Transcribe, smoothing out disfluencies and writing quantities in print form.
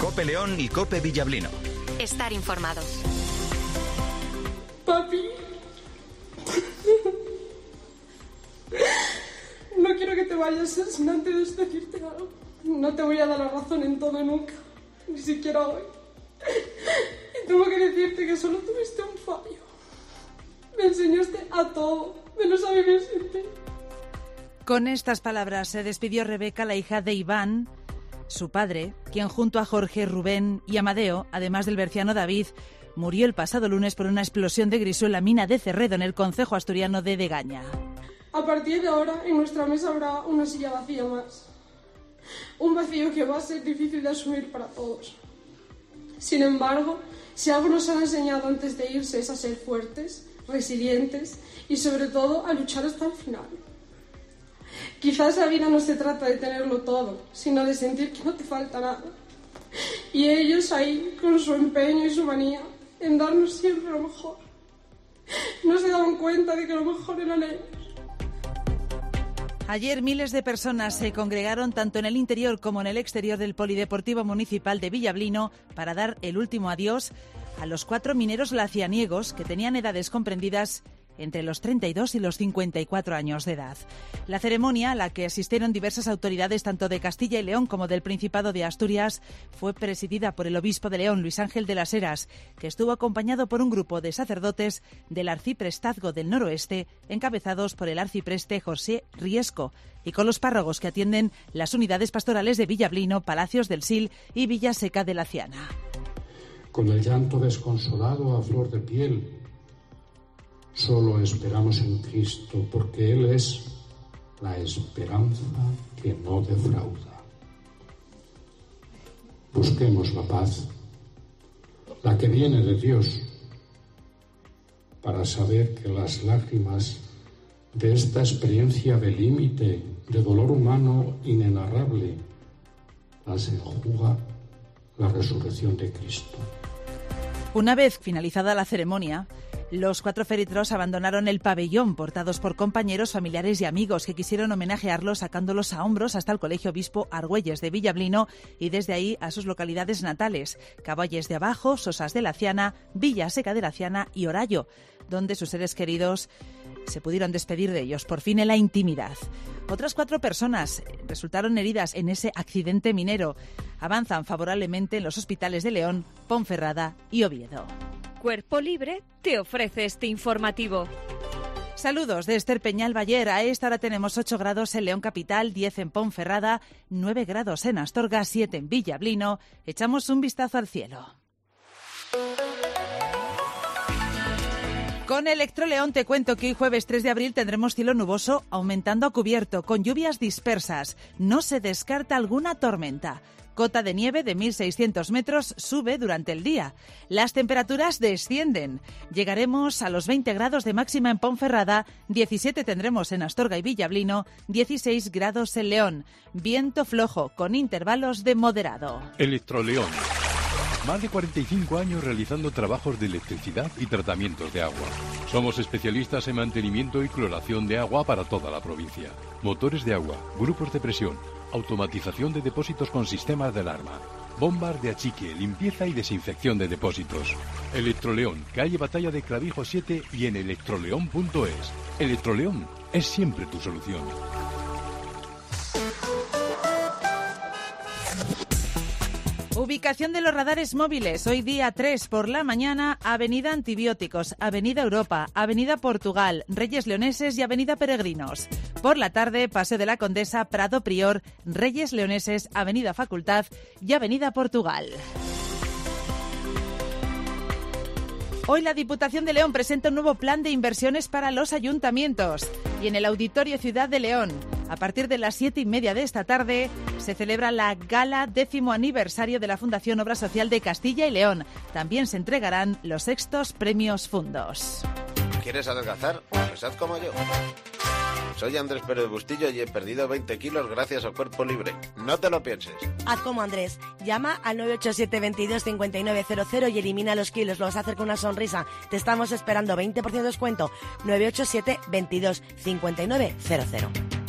COPE León y COPE Villablino. Estar informados. Papi, no quiero que te vayas sin antes decirte algo. No te voy a dar la razón en todo nunca, ni siquiera hoy. Y tengo que decirte que solo tuviste un fallo. Me enseñaste a todo, menos a vivir sin ti. Con estas palabras se despidió Rebeca, la hija de Iván, su padre, quien junto a Jorge, Rubén y Amadeo, además del berciano David, murió el pasado lunes por una explosión de grisú en la mina de Cerredo, en el concejo asturiano de Degaña. A partir de ahora, en nuestra mesa habrá una silla vacía más. Un vacío que va a ser difícil de asumir para todos. Sin embargo, si algo nos han enseñado antes de irse es a ser fuertes, resilientes y sobre todo a luchar hasta el final. Quizás la vida no se trata de tenerlo todo, sino de sentir que no te falta nada. Y ellos ahí, con su empeño y su manía, en darnos siempre lo mejor. No se daban cuenta de que lo mejor eran ellos. Ayer miles de personas se congregaron tanto en el interior como en el exterior del Polideportivo Municipal de Villablino para dar el último adiós a los 4 mineros lacianiegos que tenían edades comprendidas entre los 32 y los 54 años de edad. La ceremonia, a la que asistieron diversas autoridades tanto de Castilla y León como del Principado de Asturias, fue presidida por el obispo de León, Luis Ángel de las Heras, que estuvo acompañado por un grupo de sacerdotes del arciprestazgo del noroeste, encabezados por el arcipreste José Riesco, y con los párrogos que atienden las unidades pastorales de Villablino, Palacios del Sil y Villaseca de Laciana. Con el llanto desconsolado a flor de piel, solo esperamos en Cristo, porque Él es la esperanza que no defrauda. Busquemos la paz, la que viene de Dios, para saber que las lágrimas de esta experiencia de límite, de dolor humano inenarrable, las enjuga la resurrección de Cristo. Una vez finalizada la ceremonia, los 4 féretros abandonaron el pabellón, portados por compañeros, familiares y amigos que quisieron homenajearlos sacándolos a hombros hasta el Colegio Obispo Argüelles de Villablino y desde ahí a sus localidades natales, Caballes de Abajo, Sosas de Laciana, Villaseca de Laciana y Orallo, donde sus seres queridos se pudieron despedir de ellos por fin en la intimidad. Otras 4 personas resultaron heridas en ese accidente minero. Avanzan favorablemente en los hospitales de León, Ponferrada y Oviedo. Cuerpo Libre te ofrece este informativo. Saludos de Esther Peñal Bayer. A esta hora tenemos 8 grados en León Capital, 10 en Ponferrada, 9 grados en Astorga, 7 en Villablino. Echamos un vistazo al cielo. Con Electroleón te cuento que hoy jueves 3 de abril tendremos cielo nuboso aumentando a cubierto, con lluvias dispersas. No se descarta alguna tormenta. Cota de nieve de 1.600 metros sube durante el día. Las temperaturas descienden. Llegaremos a los 20 grados de máxima en Ponferrada, 17 tendremos en Astorga y Villablino, 16 grados en León. Viento flojo con intervalos de moderado. Electroleón. Más de 45 años realizando trabajos de electricidad y tratamientos de agua. Somos especialistas en mantenimiento y cloración de agua para toda la provincia. Motores de agua, grupos de presión, automatización de depósitos con sistemas de alarma, bombas de achique, limpieza y desinfección de depósitos. Electroleón, calle Batalla de Clavijo 7 y en electroleón.es. Electroleón es siempre tu solución. Ubicación de los radares móviles. Hoy día 3 por la mañana, Avenida Antibióticos, Avenida Europa, Avenida Portugal, Reyes Leoneses y Avenida Peregrinos. Por la tarde, Paseo de la Condesa, Prado Prior, Reyes Leoneses, Avenida Facultad y Avenida Portugal. Hoy la Diputación de León presenta un nuevo plan de inversiones para los ayuntamientos. Y en el Auditorio Ciudad de León, a partir de las 7:30 de esta tarde, se celebra la Gala 10º aniversario de la Fundación Obra Social de Castilla y León. También se entregarán los 6º premios Fundos. ¿Quieres adelgazar? Pues haz como yo. Soy Andrés Pérez Bustillo y he perdido 20 kilos gracias al Cuerpo Libre. No te lo pienses. Haz como Andrés. Llama al 987 22 5900 y elimina los kilos. Lo vas a hacer con una sonrisa. Te estamos esperando. 20% de descuento. 987 22 5900.